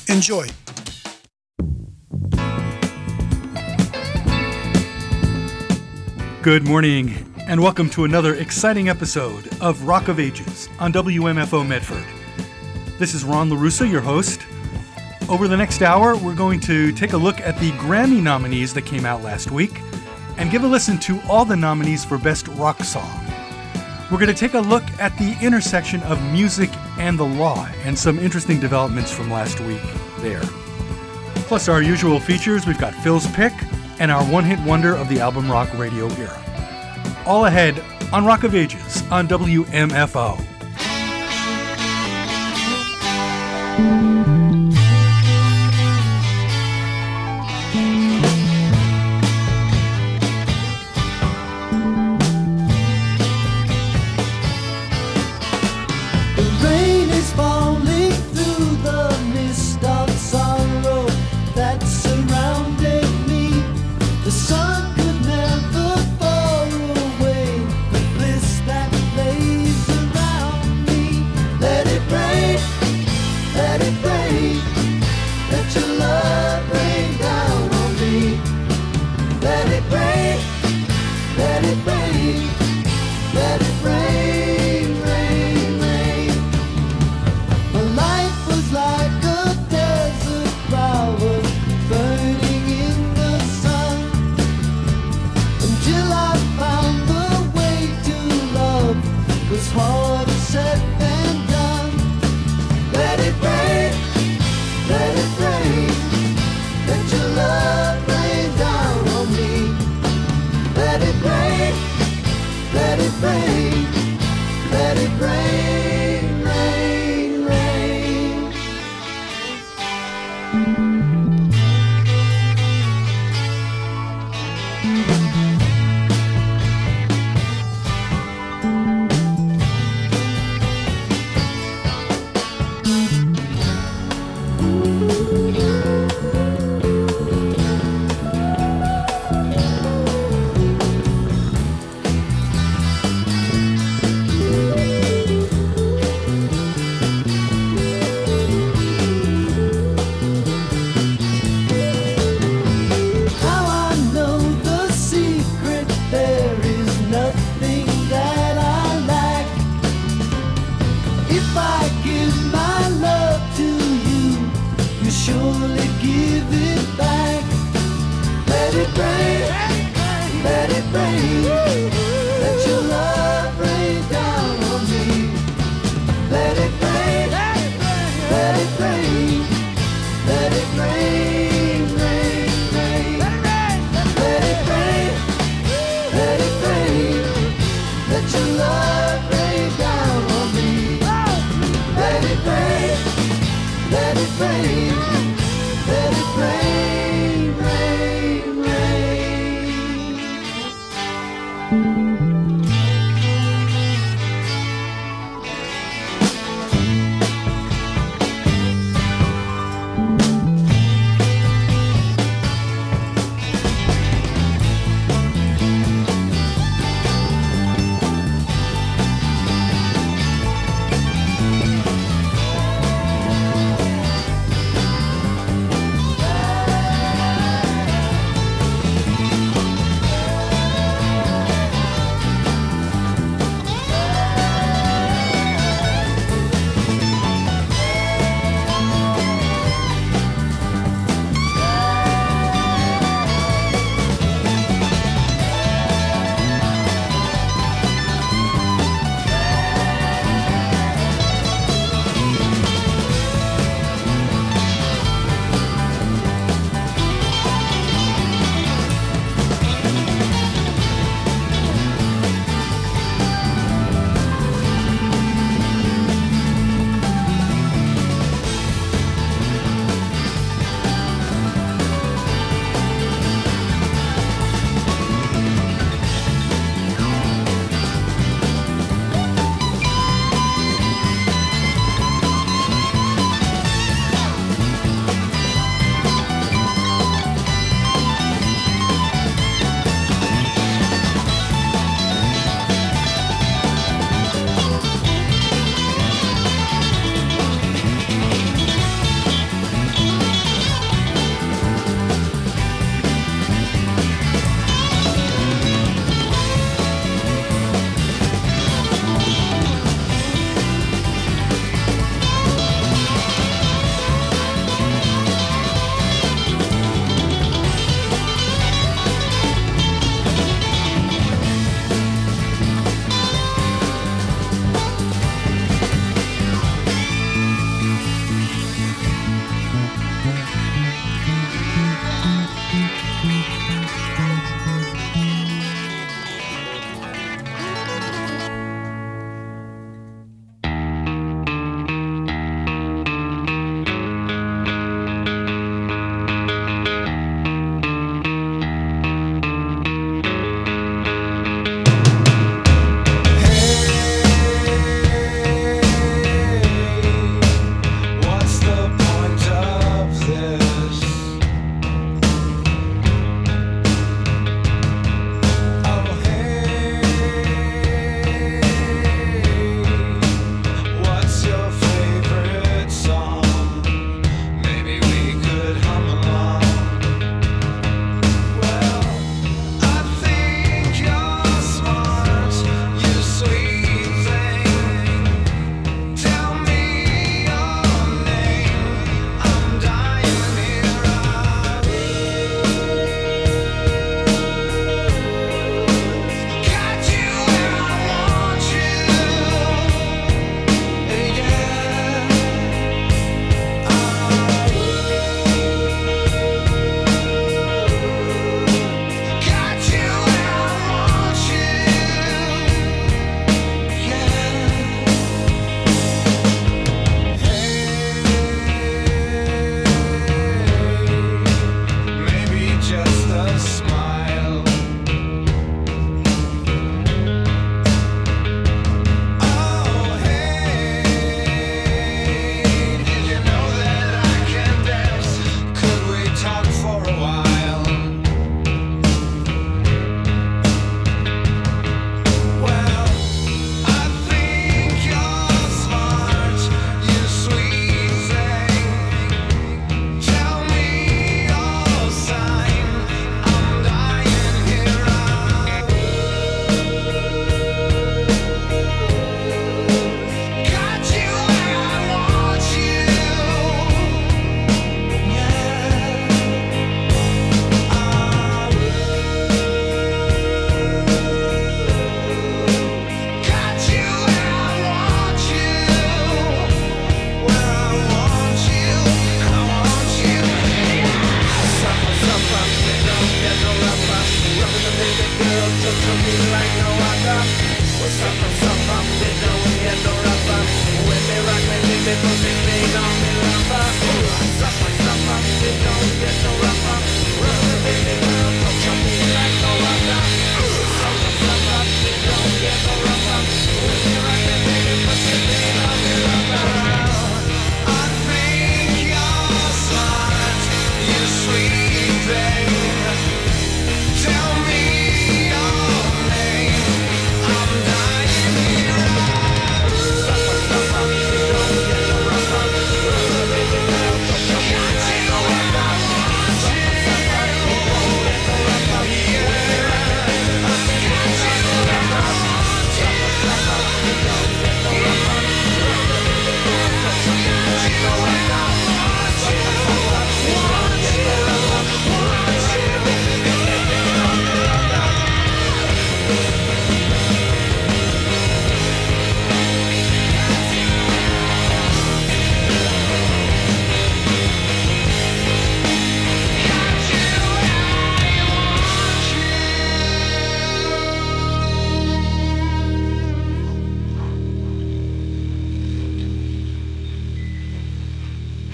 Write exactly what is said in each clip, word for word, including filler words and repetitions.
Enjoy. Good morning, and welcome to another exciting episode of Rock of Ages on W M F O Medford. This is Ron LaRussa, your host. Over the next hour, we're going to take a look at the Grammy nominees that came out last week and give a listen to all the nominees for Best Rock Song. We're going to take a look at the intersection of music and the law and some interesting developments from last week there. Plus our usual features, we've got Phil's Pick and our one-hit wonder of the album rock radio era. All ahead on Rock of Ages on W M F O.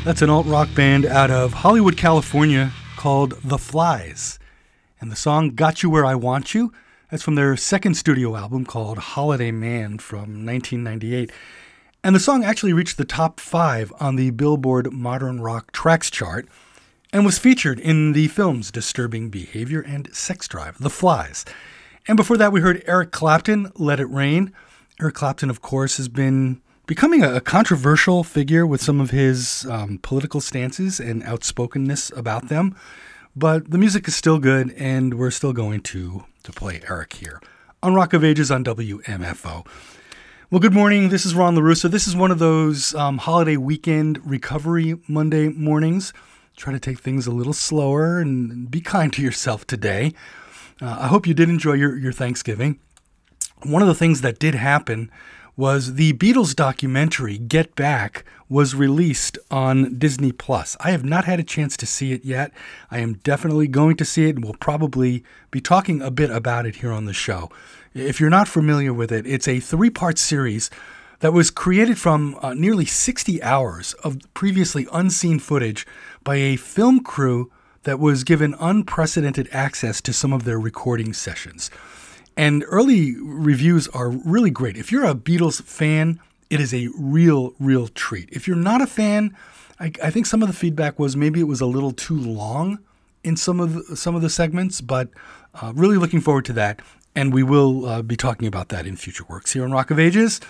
That's an alt-rock band out of Hollywood, California called The Flies. And the song Got You Where I Want You, that's from their second studio album called Holiday Man from nineteen ninety-eight. And the song actually reached the top five on the Billboard Modern Rock Tracks chart and was featured in the films Disturbing Behavior and Sex Drive, The Flies. And before that, we heard Eric Clapton, Let It Rain. Eric Clapton, of course, has been becoming a controversial figure with some of his um, political stances and outspokenness about them. But the music is still good, and we're still going to, to play Eric here on Rock of Ages on W M F O. Well, good morning. This is Ron LaRusso. This is one of those um, holiday weekend recovery Monday mornings. Try to take things a little slower and be kind to yourself today. Uh, I hope you did enjoy your, your Thanksgiving. One of the things that did happen was the Beatles documentary, Get Back, was released on Disney Plus. I have not had a chance to see it yet. I am definitely going to see it, and we'll probably be talking a bit about it here on the show. If you're not familiar with it, it's a three-part series that was created from uh, nearly sixty hours of previously unseen footage by a film crew that was given unprecedented access to some of their recording sessions. And early reviews are really great. If you're a Beatles fan, it is a real, real treat. If you're not a fan, I, I think some of the feedback was maybe it was a little too long in some of the, some of the segments, but uh, really looking forward to that. And we will uh, be talking about that in future works here on Rock of Ages.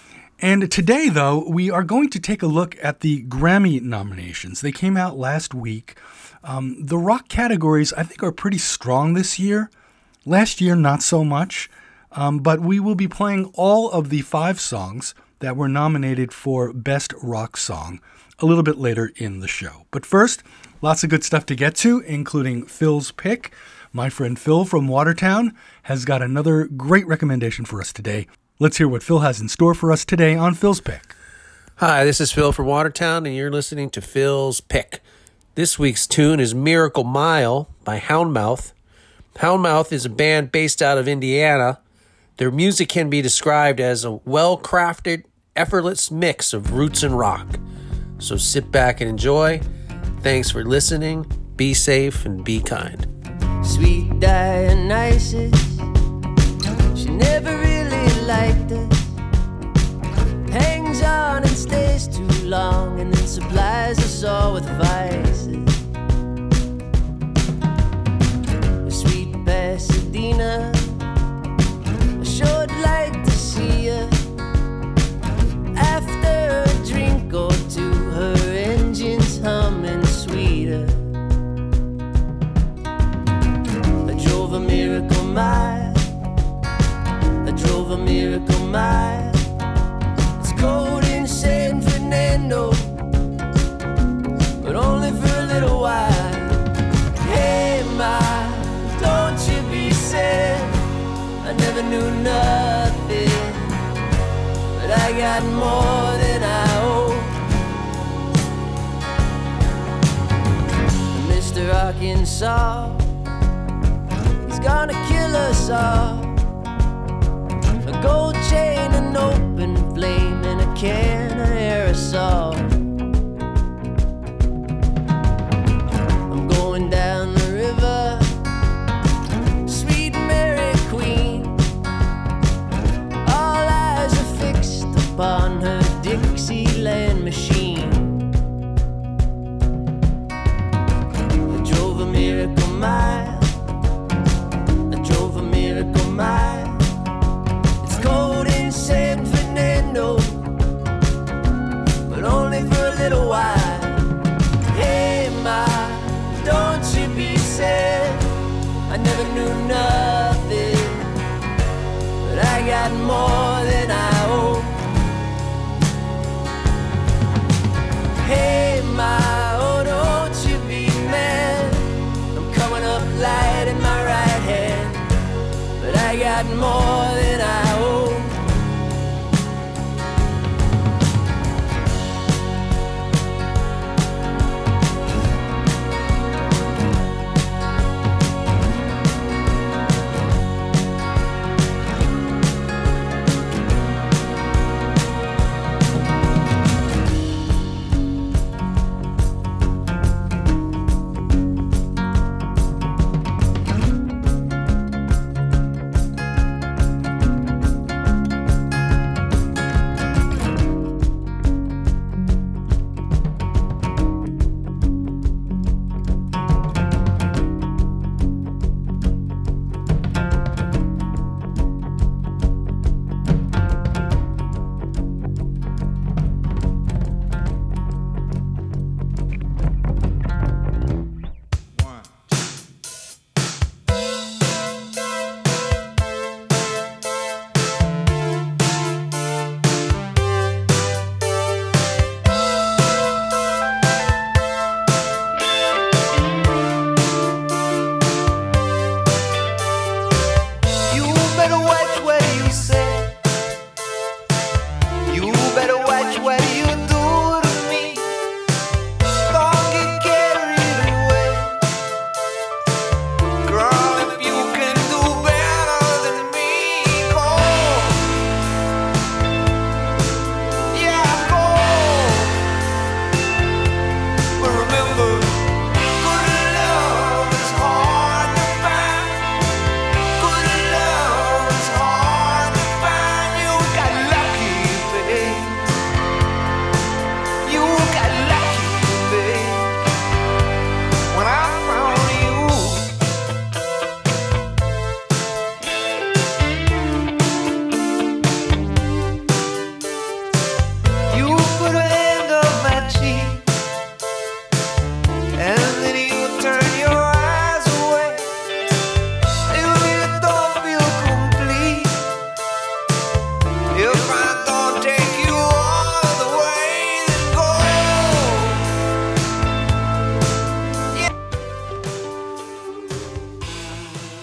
And today, though, we are going to take a look at the Grammy nominations. They came out last week. Um, the rock categories, I think, are pretty strong this year. Last year, not so much, um, but we will be playing all of the five songs that were nominated for Best Rock Song a little bit later in the show. But first, lots of good stuff to get to, including Phil's Pick. My friend Phil from Watertown has got another great recommendation for us today. Let's hear what Phil has in store for us today on Phil's Pick. Hi, this is Phil from Watertown, and you're listening to Phil's Pick. This week's tune is Miracle Mile by Houndmouth. Houndmouth is a band based out of Indiana. Their music can be described as a well-crafted, effortless mix of roots and rock. So sit back and enjoy. Thanks for listening. Be safe and be kind. Sweet Dionysus, she never really liked us. Hangs on and stays too long, and then supplies us all with vices. Pasadena, I sure would like to see her. After a drink or two, her engine's humming sweeter. I drove a miracle mile, I drove a miracle mile. It's cold in San Fernando, but only for a little while. Hey, my, don't you be sad, I never knew nothing, but I got more than I owe. Mister Arkansas, he's gonna kill us all. A gold chain, an open flame, and a can of aerosol. I'm going down the river, on her Dixieland machine. I drove a miracle mile, I drove a miracle mile. It's cold in San Fernando, but only for a little while. Hey, ma, don't you be sad, I never knew nothing, but I got more than I owe. Hey, my, oh, don't you be mad, I'm coming up light in my right hand, but I got more than I owe.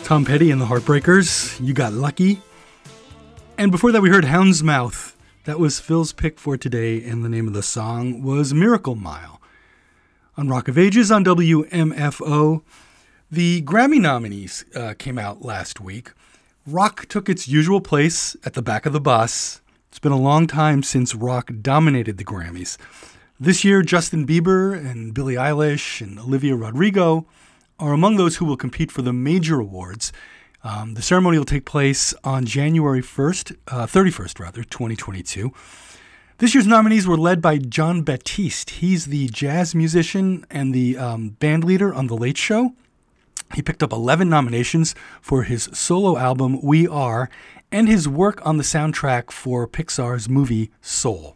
Tom Petty and the Heartbreakers, You Got Lucky. And before that we heard Hound's Mouth. That was Phil's pick for today, and the name of the song was Miracle Mile. On Rock of Ages on W M F O, the Grammy nominees uh, came out last week. Rock took its usual place at the back of the bus. It's been a long time since rock dominated the Grammys. This year, Justin Bieber and Billie Eilish and Olivia Rodrigo are among those who will compete for the major awards. Um, the ceremony will take place on January first, uh, thirty-first rather, twenty twenty-two. This year's nominees were led by Jon Batiste. He's the jazz musician and the um, band leader on The Late Show. He picked up eleven nominations for his solo album, We Are, and his work on the soundtrack for Pixar's movie Soul.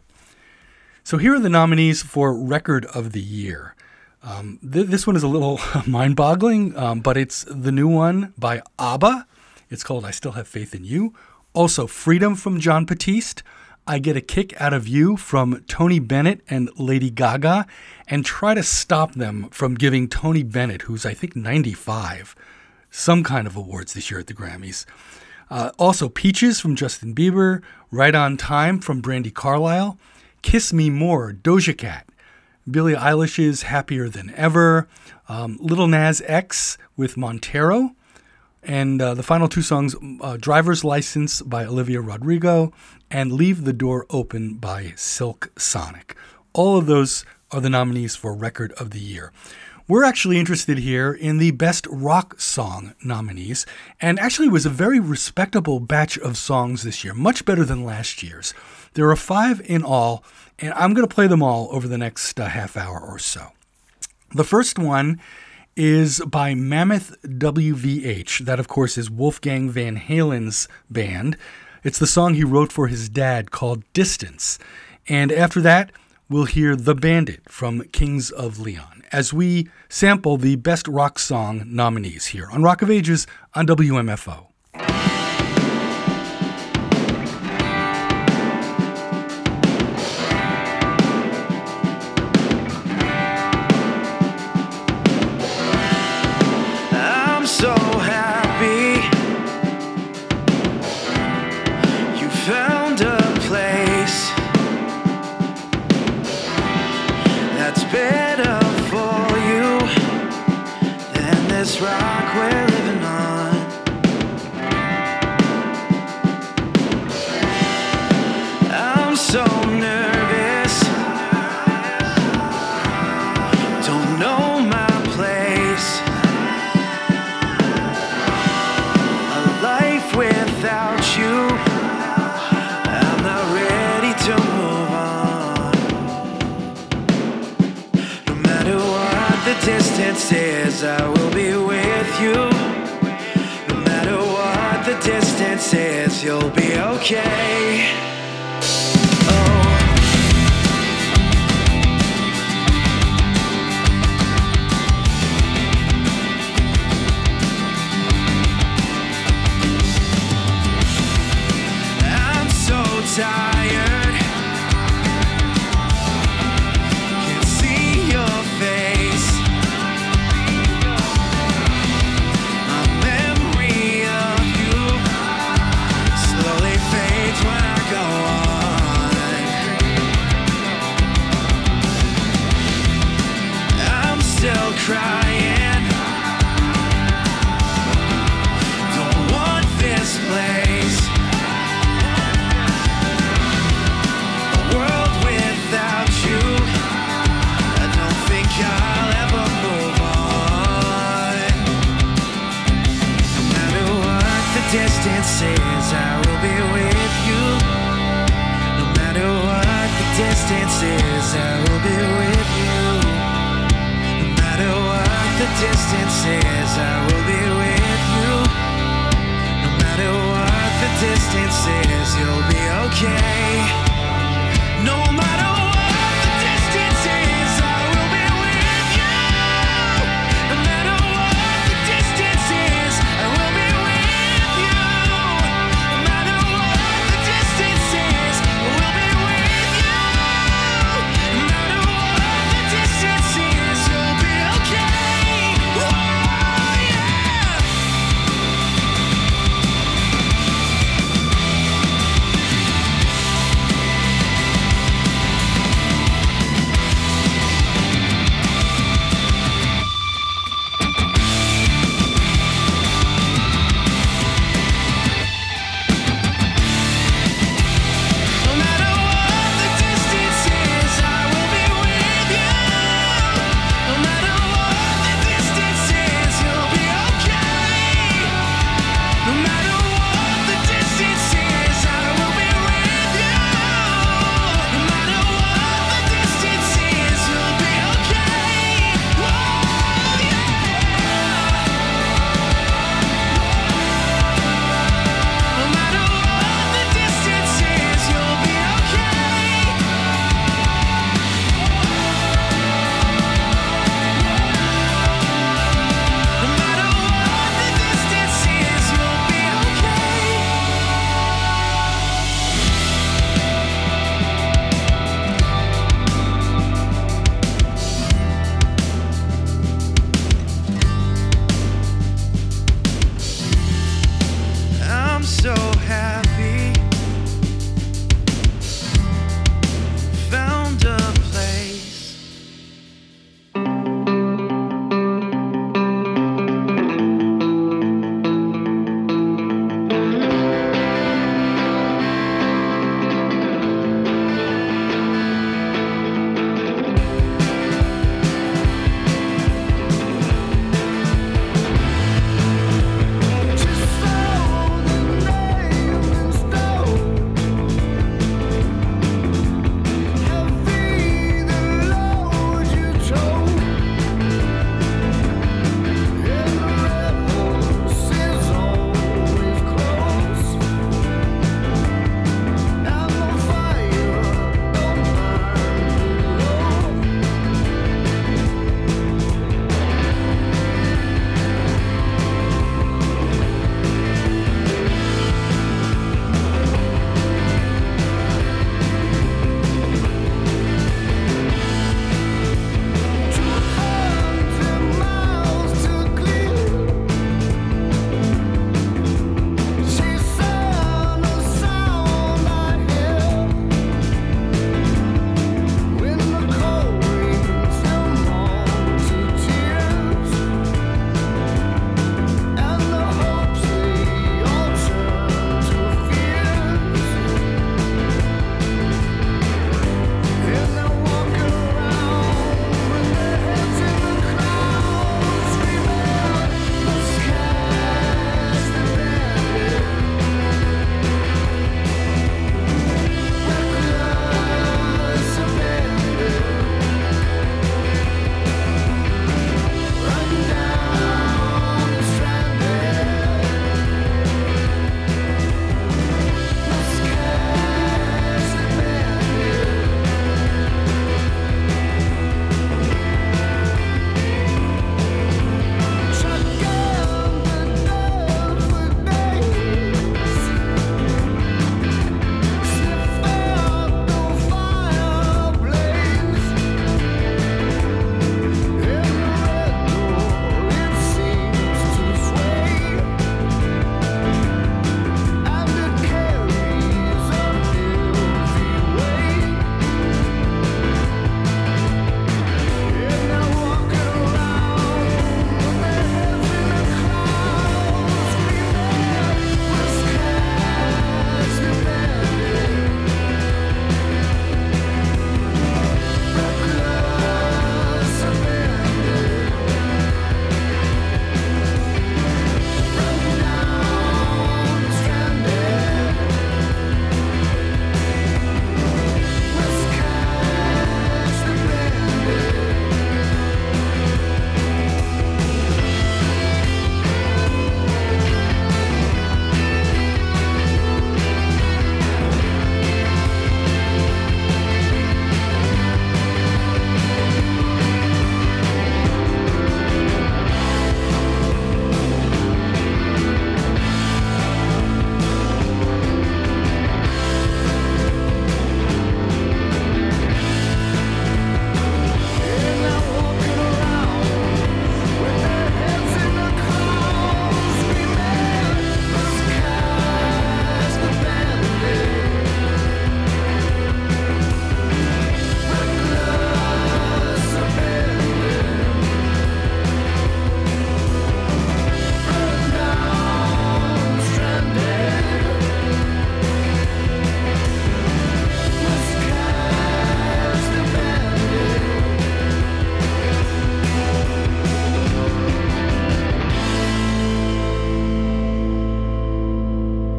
So here are the nominees for Record of the Year. Um, th- this one is a little mind-boggling, um, but it's the new one by ABBA. It's called I Still Have Faith in You. Also, Freedom from Jon Batiste. I Get a Kick Out of You from Tony Bennett and Lady Gaga. And try to stop them from giving Tony Bennett, who's I think ninety-five, some kind of awards this year at the Grammys. Uh, also, Peaches from Justin Bieber. Right on Time from Brandi Carlile. Kiss Me More, Doja Cat. Billie Eilish's Happier Than Ever, um, Lil Nas X with Montero, and uh, the final two songs, uh, Driver's License by Olivia Rodrigo and Leave the Door Open by Silk Sonic. All of those are the nominees for Record of the Year. We're actually interested here in the Best Rock Song nominees, and actually it was a very respectable batch of songs this year, much better than last year's. There are five in all, and I'm going to play them all over the next uh, half hour or so. The first one is by Mammoth W V H. That, of course, is Wolfgang Van Halen's band. It's the song he wrote for his dad called Distance. And after that, we'll hear The Bandit from Kings of Leon as we sample the Best Rock Song nominees here on Rock of Ages on W M F O. So happy you found a place that's better for you than this rock we're living on. I'm so nervous, don't know my place. Without you, I'm not ready to move on. No matter what the distance is, I will be with you. No matter what the distance is, you'll be okay. Tired, can't see your face. A memory of you slowly fades when I go on. I'm still crying, don't want this place. Distances, I will be with you. No matter what the distance is, I will be with you. No matter what the distance is, I will be with you. No matter what the distance is, you'll be okay. No matter what the distance is, I will be with you. No matter what the distance is, I will be with you.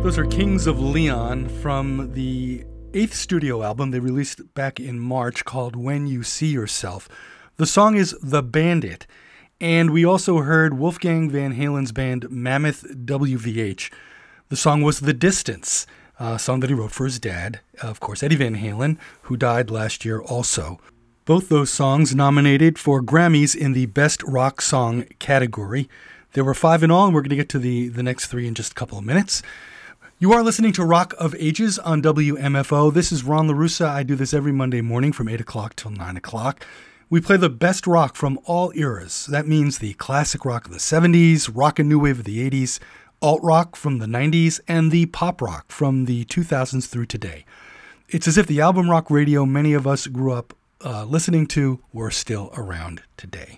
Those are Kings of Leon from the eighth studio album they released back in March called When You See Yourself. The song is The Bandit, and we also heard Wolfgang Van Halen's band Mammoth W V H. The song was The Distance, a song that he wrote for his dad, of course, Eddie Van Halen, who died last year also. Both those songs nominated for Grammys in the Best Rock Song category. There were five in all, and we're going to get to the, the next three in just a couple of minutes. You are listening to Rock of Ages on W M F O. This is Ron LaRussa. I do this every Monday morning from eight o'clock till nine o'clock. We play the best rock from all eras. That means the classic rock of the seventies, rock and new wave of the eighties, alt-rock from the nineties, and the pop rock from the two thousands through today. It's as if the album rock radio many of us grew up uh, listening to were still around today.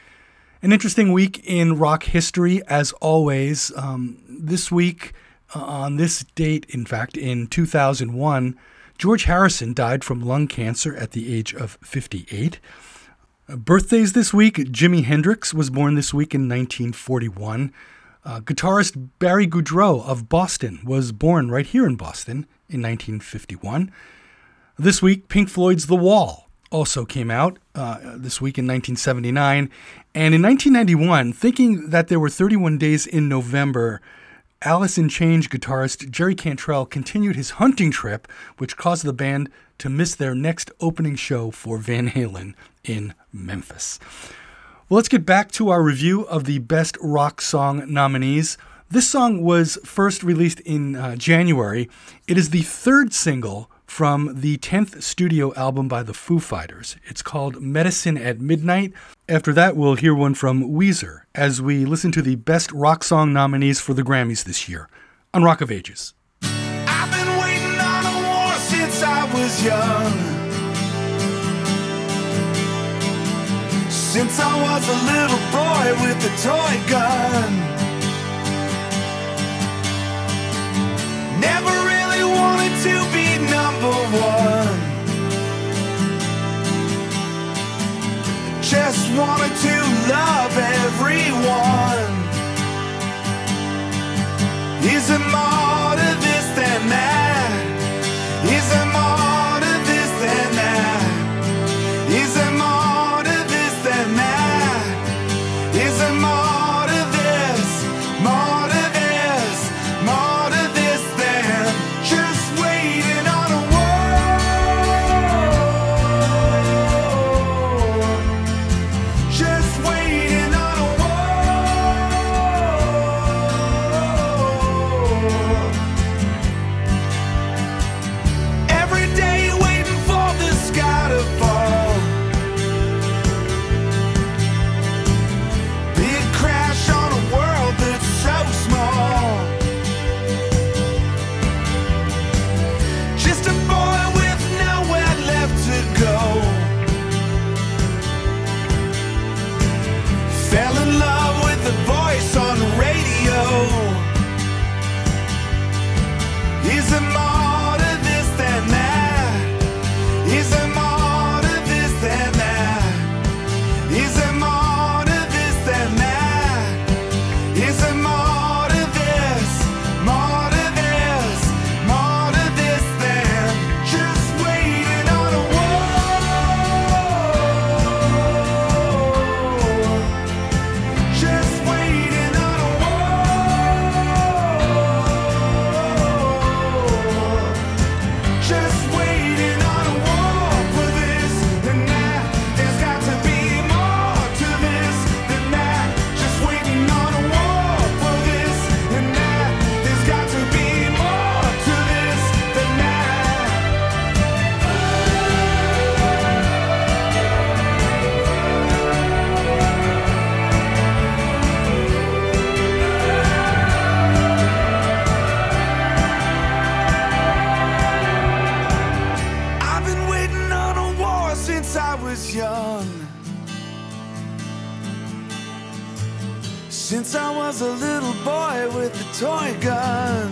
An interesting week in rock history, as always. Um, this week... Uh, on this date, in fact, in two thousand one, George Harrison died from lung cancer at the age of fifty-eight. Uh, birthdays this week, Jimi Hendrix was born this week in nineteen forty-one. Uh, guitarist Barry Goudreau of Boston was born right here in Boston in nineteen fifty-one. This week, Pink Floyd's The Wall also came out uh, this week in nineteen seventy-nine. And in nineteen ninety-one, thinking that there were thirty-one days in November, Alice in Chains guitarist Jerry Cantrell continued his hunting trip, which caused the band to miss their next opening show for Van Halen in Memphis. Well, let's get back to our review of the Best Rock Song nominees. This song was first released in uh, January. It is the third single from the tenth studio album by the Foo Fighters. It's called Medicine at Midnight. After that, we'll hear one from Weezer as we listen to the Best Rock Song nominees for the Grammys this year on Rock of Ages. I've been waiting on a war since I was young. Since I was a little boy with a toy gun. Never really wanted to be number one. Just wanted to love everyone. Is there more to this than that? Is there more to this than that? Is there more to this than that? Is there more to this? More to this? More to this than just waiting on a since I was a little boy with a toy gun.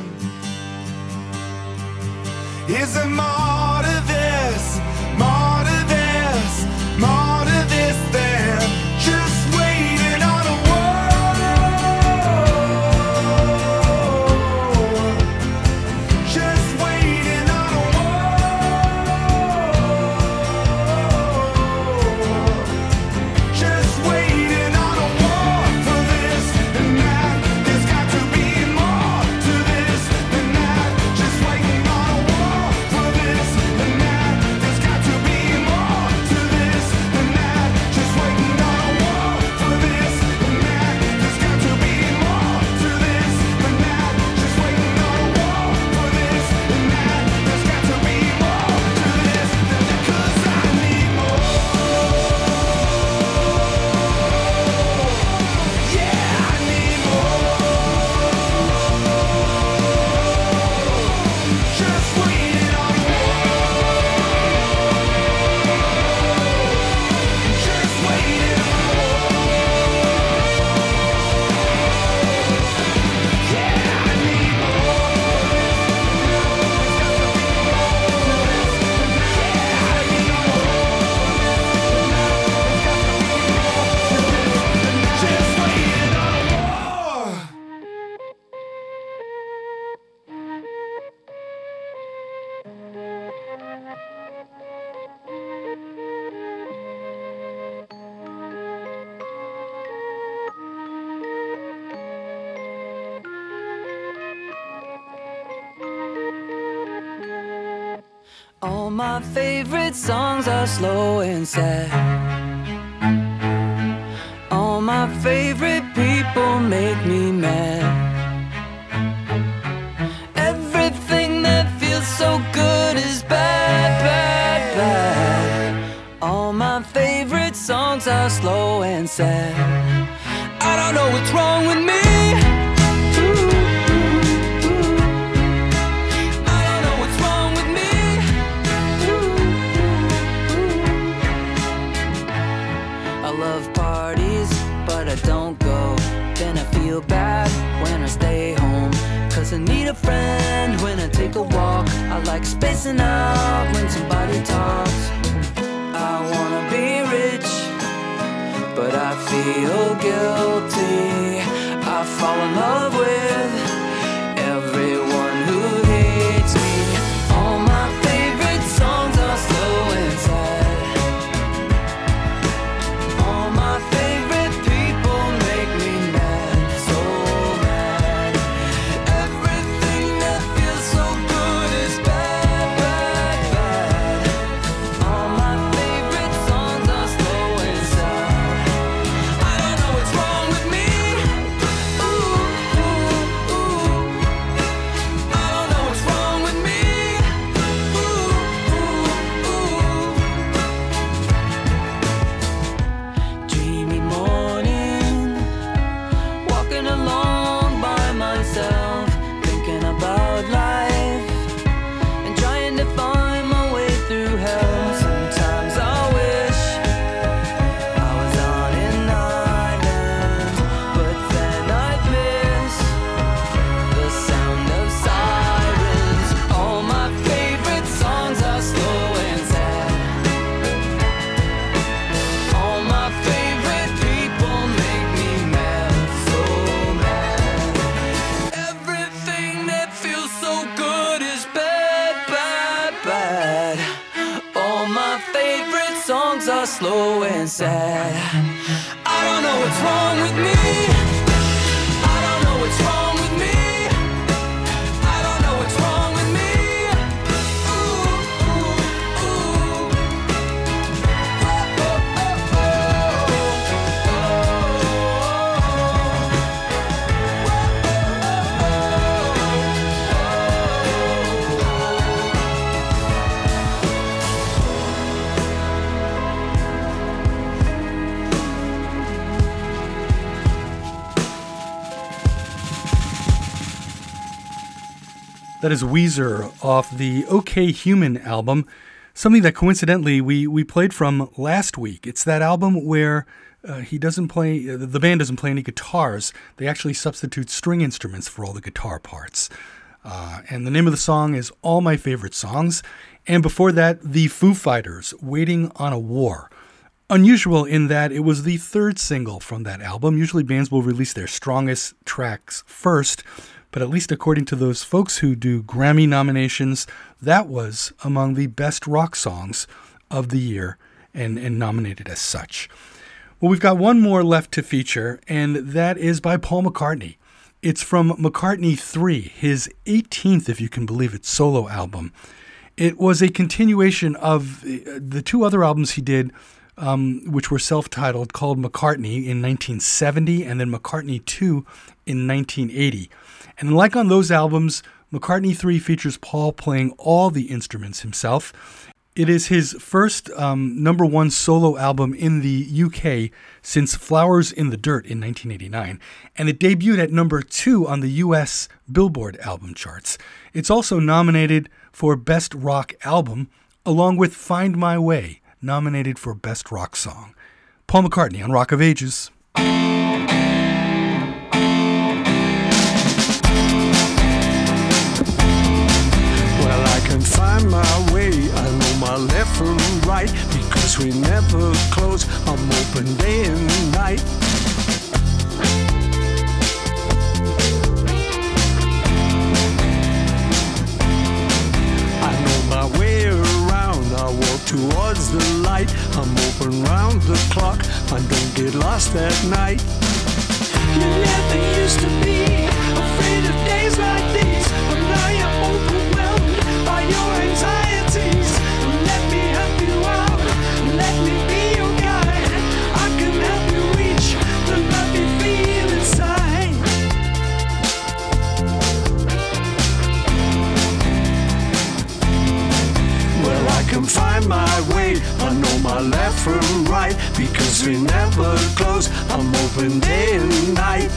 Is there more to this, more to this, more to this than just waiting on a war? All my favorite songs are slow and sad. All my favorite people make me mad. Everything that feels so good is bad, bad, bad. All my favorite songs are slow and sad. I don't know what's wrong with me. Don't go, then I feel bad when I stay home. Cause I need a friend when I take a walk. I like spacing out when somebody talks. I wanna be rich, but I feel guilty. I fall in love with everyone who hates me. All my favorite songs are slow and sad. All my favorite slow and sad. I don't know what's wrong with me. I don't know what's wrong with me. I don't know what's wrong with me. Ooh, ooh, ooh. Oh, oh, oh, That is Weezer off the OK Human album, something that coincidentally we, we played from last week. It's that album where uh, he doesn't play, uh, the band doesn't play any guitars. They actually substitute string instruments for all the guitar parts. Uh, and the name of the song is All My Favorite Songs. And before that, the Foo Fighters, Waiting on a War. Unusual in that it was the third single from that album. Usually bands will release their strongest tracks first, but at least according to those folks who do Grammy nominations, that was among the best rock songs of the year and, and nominated as such. Well, we've got one more left to feature, and that is by Paul McCartney. It's from McCartney three, his eighteenth, if you can believe it, solo album. It was a continuation of the two other albums he did, um, which were self-titled, called McCartney in nineteen seventy and then McCartney two in nineteen eighty. And like on those albums, McCartney three features Paul playing all the instruments himself. It is his first um, number one solo album in the U K since Flowers in the Dirt in nineteen eighty-nine, and it debuted at number two on the U S Billboard album charts. It's also nominated for Best Rock Album, along with Find My Way, nominated for Best Rock Song. Paul McCartney on Rock of Ages. Find my way, I know my left from right, because we never close, I'm open day and night. I know my way around, I walk towards the light, I'm open round the clock, I don't get lost at night. You never used to be afraid of days like these, but now you're overwhelmed by your anxieties. left from right, because we never close. I'm open day and night.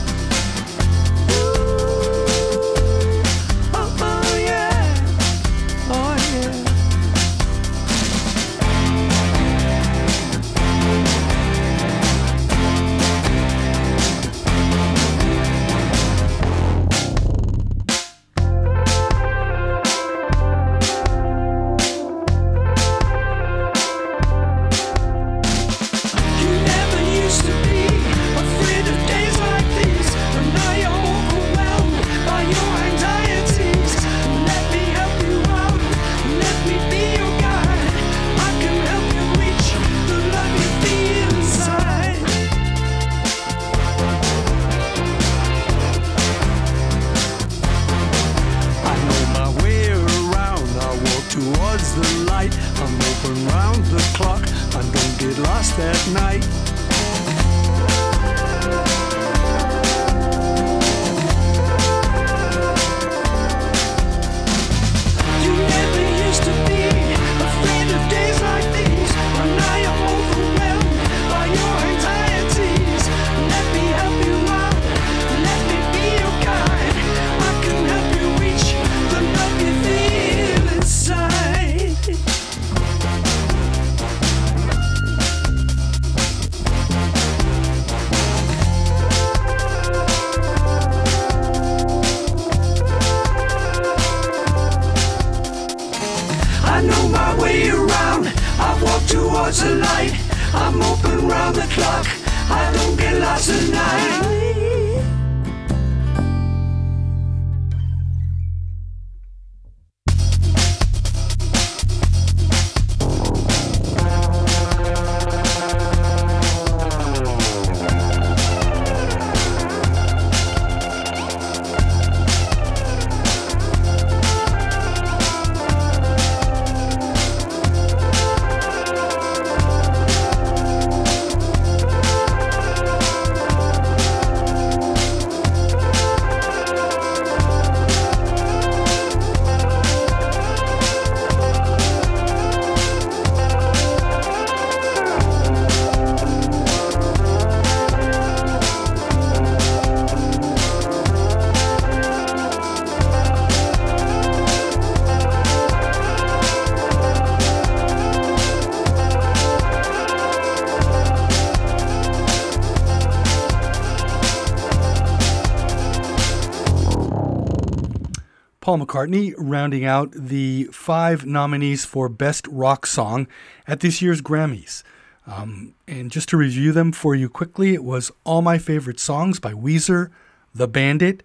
Paul McCartney rounding out the five nominees for Best Rock Song at this year's Grammys. Um, and just to review them for you quickly, it was All My Favorite Songs by Weezer, The Bandit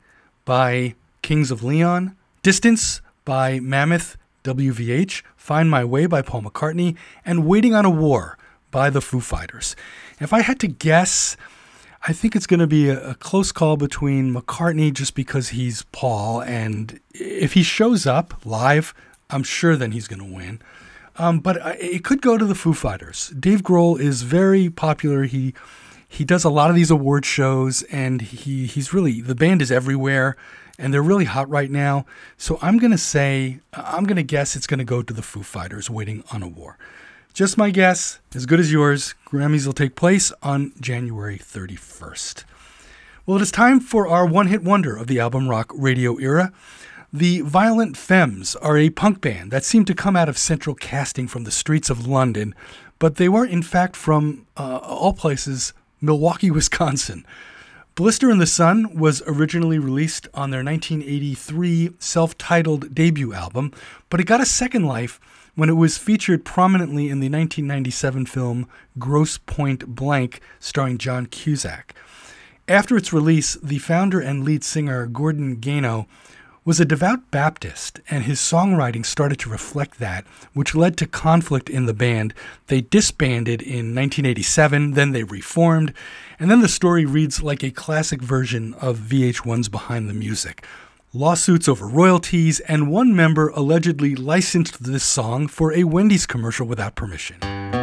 by Kings of Leon, Distance by Mammoth W V H, Find My Way by Paul McCartney, and Waiting on a War by the Foo Fighters. If I had to guess, I think it's going to be a, a close call between McCartney just because he's Paul, and if he shows up live, I'm sure then he's going to win. Um, but I, it could go to the Foo Fighters. Dave Grohl is very popular. He he does a lot of these award shows, and he he's really, the band is everywhere, and they're really hot right now. So I'm going to say, I'm going to guess it's going to go to the Foo Fighters, Waiting on a War. Just my guess, as good as yours. Grammys will take place on January thirty-first. Well, it is time for our one-hit wonder of the album rock radio era. The Violent Femmes are a punk band that seemed to come out of central casting from the streets of London, but they were in fact from, uh, all places, Milwaukee, Wisconsin. Blister in the Sun was originally released on their nineteen eighty-three self-titled debut album, but it got a second life when it was featured prominently in the nineteen ninety-seven film Grosse Pointe Blank, starring John Cusack. After its release, the founder and lead singer Gordon Gano was a devout Baptist, and his songwriting started to reflect that, which led to conflict in the band. They disbanded in nineteen eighty-seven, then they reformed, and then the story reads like a classic version of V H one's Behind the Music. Lawsuits over royalties, and one member allegedly licensed this song for a Wendy's commercial without permission.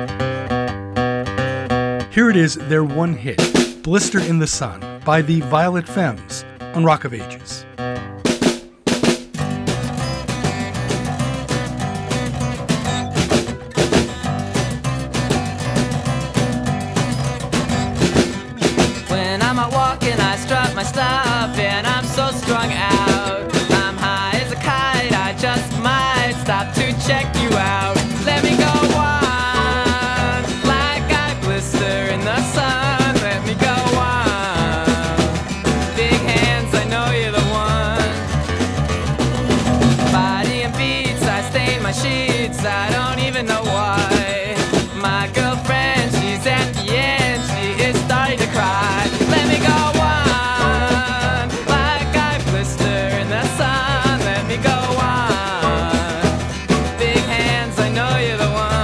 Here it is, their one hit, Blister in the Sun, by the Violent Femmes on Rock of Ages. stop, and I'm so strung out. I'm high as a kite, I just might stop to check you out. Let me go on, like I blister in the sun. Let me go on, big hands, I know you're the one. Body and beats, I stain my sheets, I don't even know why. My girlfriend, she's at the end, she is starting to cry. Let me go on, like I blister in the sun. Let me go on, big hands, I know you're the one.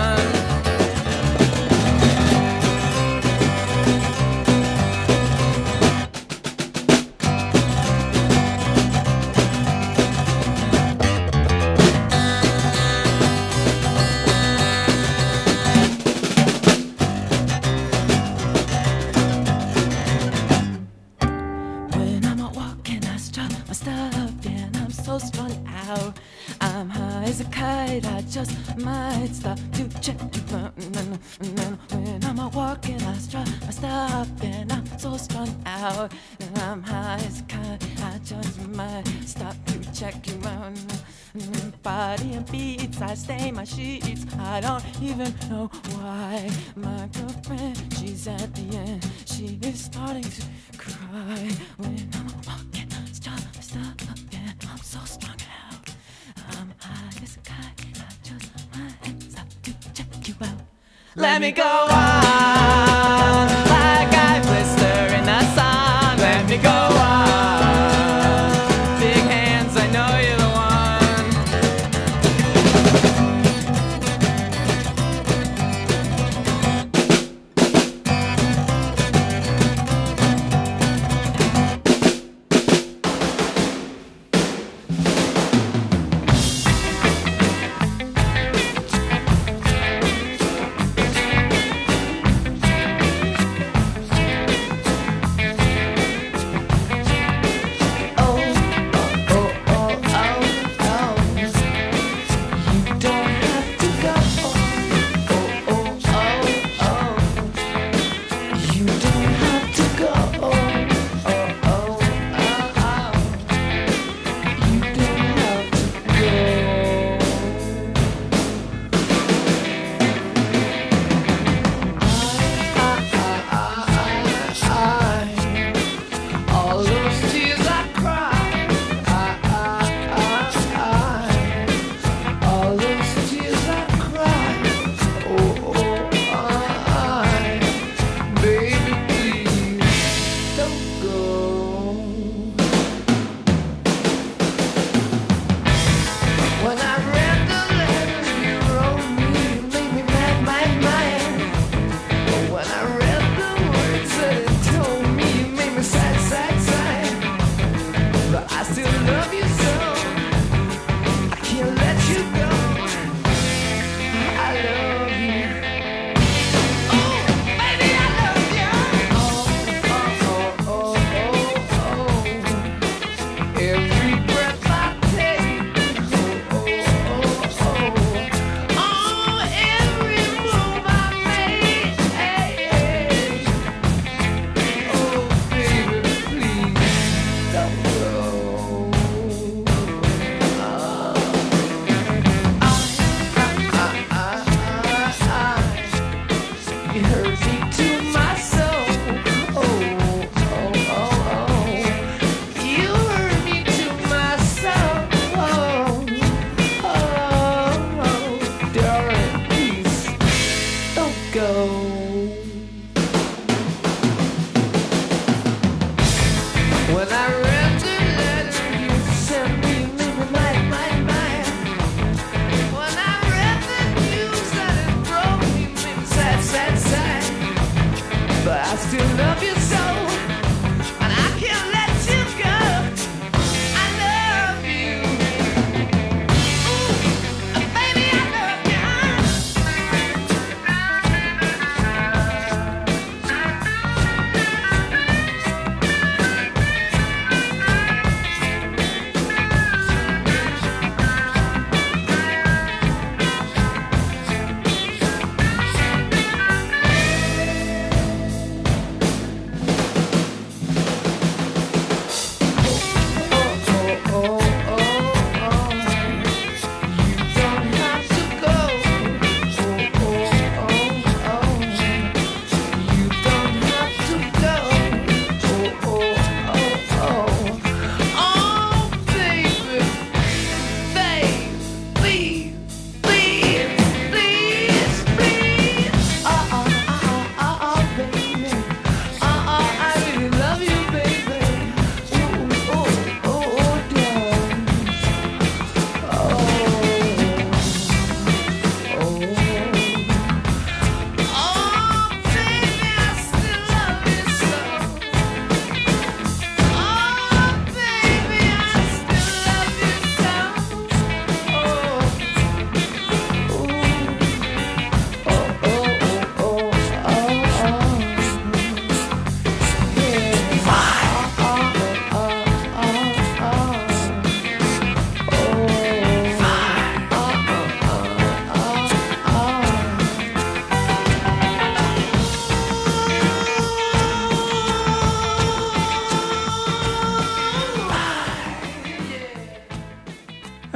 When I'm out walking, I strut my stuff, and I'm so strung out. I'm high as a kite, I just might stop to check you out. When I'm out walking, I strut my stuff, and I'm so strung out. And I'm high as a kite, I just might stop to check you out. Body and beats, I stain my sheets, I don't even know why. My girlfriend, she's at the end, she is starting to cry. When I'm walking, stop, stop, and I'm so strung out. I'm high as a kite, I just might stop to check you out. Let me go on, like I blister in the sun. Let me go on, big hands, I know you're the one.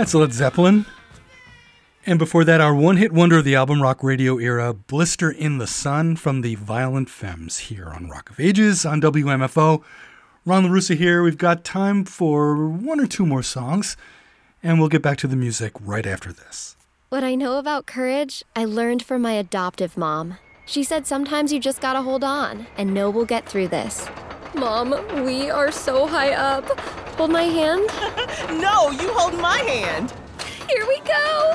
That's Led Zeppelin. And before that, our one-hit wonder of the album rock radio era, Blister in the Sun from the Violent Femmes here on Rock of Ages on W M F O. Ron LaRussa here. We've got time for one or two more songs, and we'll get back to the music right after this. What I know about courage, I learned from my adoptive mom. She said sometimes you just gotta hold on and know we'll get through this. Mom, we are so high up. Hold my hand. No, you hold my hand. Here we go.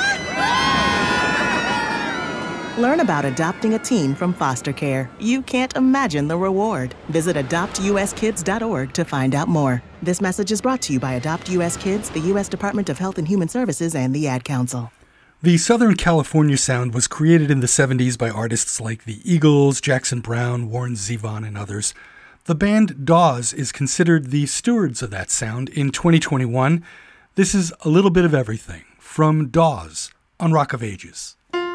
Learn about adopting a teen from foster care. You can't imagine the reward. Visit adopt u s kids dot org to find out more. This message is brought to you by Adopt U S Kids, the U S Department of Health and Human Services, and the Ad Council. The Southern California sound was created in the seventies by artists like the Eagles, Jackson Browne, Warren Zevon, and others. The band Dawes is considered the stewards of that sound in twenty twenty-one. This is a little bit of everything from Dawes on Rock of Ages.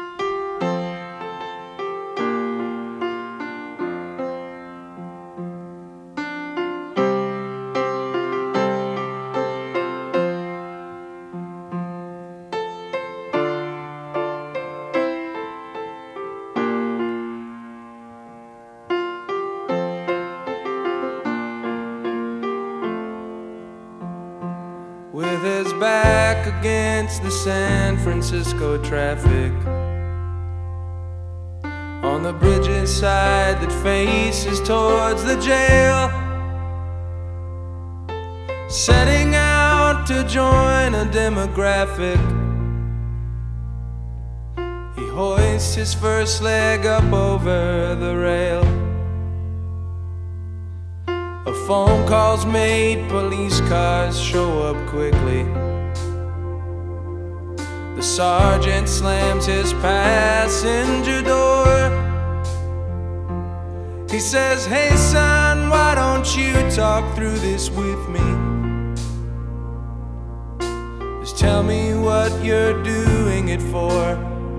With his back against the San Francisco traffic, on the bridge's side that faces towards the jail, setting out to join a demographic, he hoists his first leg up over the rail. A phone call's made, police cars show up quickly. The sergeant slams his passenger door. He says, "Hey son, why don't you talk through this with me? Just tell me what you're doing it for."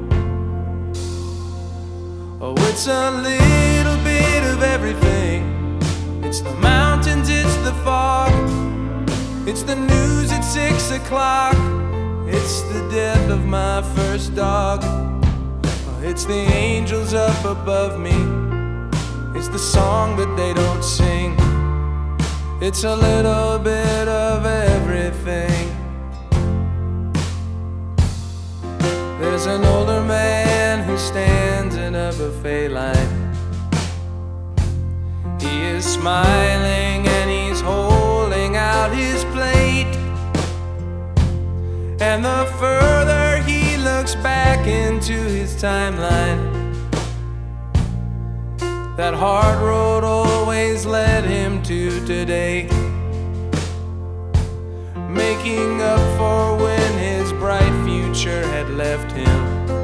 Oh, it's a little bit of everything. It's the mountains, it's the fog, it's the news at six o'clock, it's the death of my first dog, it's the angels up above me, it's the song that they don't sing, it's a little bit of everything. There's an older man who stands in a buffet line. He is smiling and he's holding out his plate. And the further he looks back into his timeline, that hard road always led him to today, making up for when his bright future had left him,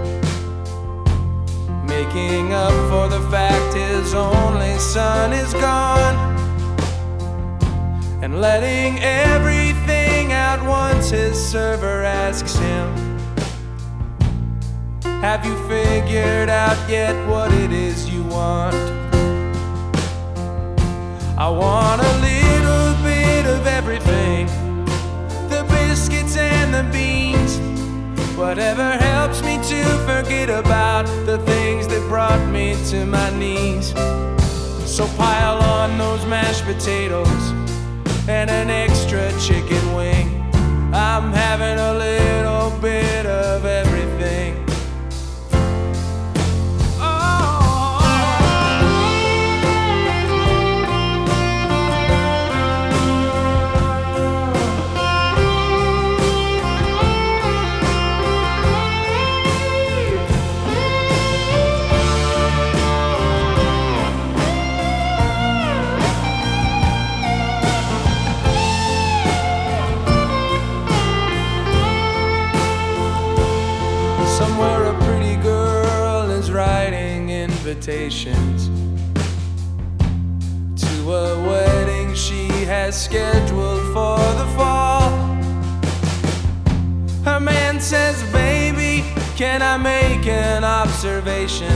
making up for the fact his only son is gone, and letting everything out once his server asks him, "Have you figured out yet what it is you want?" I want a little bit of everything, the biscuits and the beans, whatever helps me to forget about the things that brought me to my knees. So pile on those mashed potatoes and an extra chicken wing. I'm having a little bit of everything. Somewhere a pretty girl is writing invitations to a wedding she has scheduled for the fall. Her man says, "Baby, can I make an observation?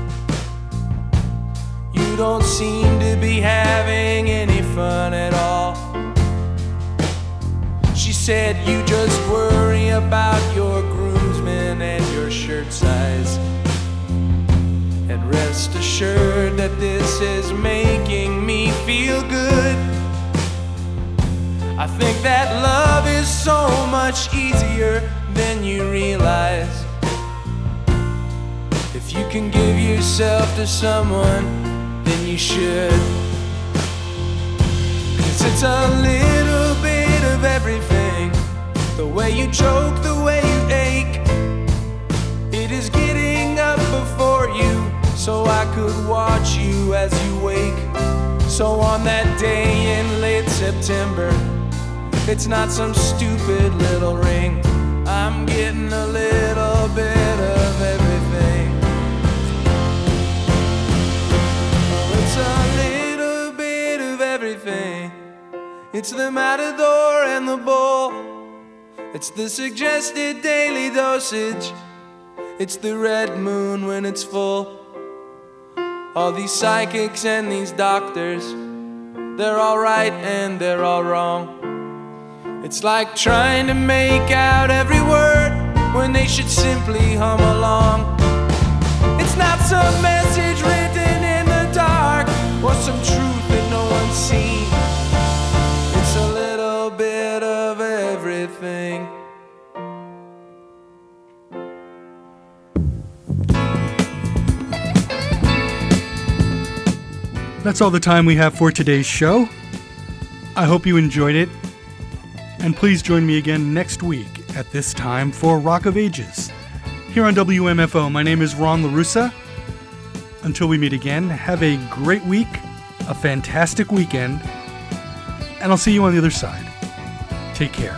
You don't seem to be having any fun at all." She said you just worry about your groomsmen and your shirt size. And rest assured that this is making me feel good. I think that love is so much easier than you realize. If you can give yourself to someone, then you should. 'Cause it's a little bit of everything. The way you choke, the way you ache. It is getting up before you, so I could watch you as you wake. So on that day in late September, it's not some stupid little ring. I'm getting a little bit of everything. It's a little bit of everything. It's the matador and the bull. It's the suggested daily dosage. It's the red moon when it's full. All these psychics and these doctors, they're all right and they're all wrong. It's like trying to make out every word when they should simply hum along. It's not some message written in the dark or some truth that no one's seen. It's a little bit of everything. That's all the time we have for today's show. I hope you enjoyed it. And please join me again next week at this time for Rock of Ages. Here on W M F O, my name is Ron LaRussa. Until we meet again, have a great week, a fantastic weekend, and I'll see you on the other side. Take care.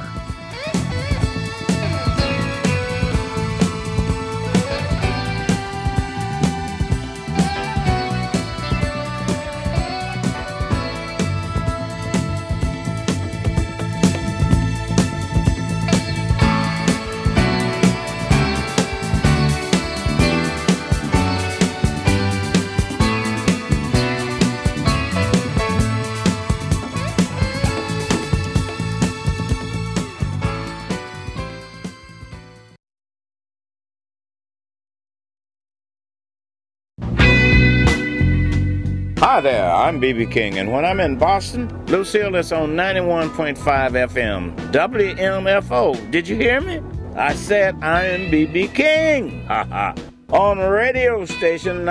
Hi there, I'm B B King, and when I'm in Boston, Lucille is on ninety-one point five F M, W M F O. Did you hear me? I said I'm B B King, ha ha, on a radio station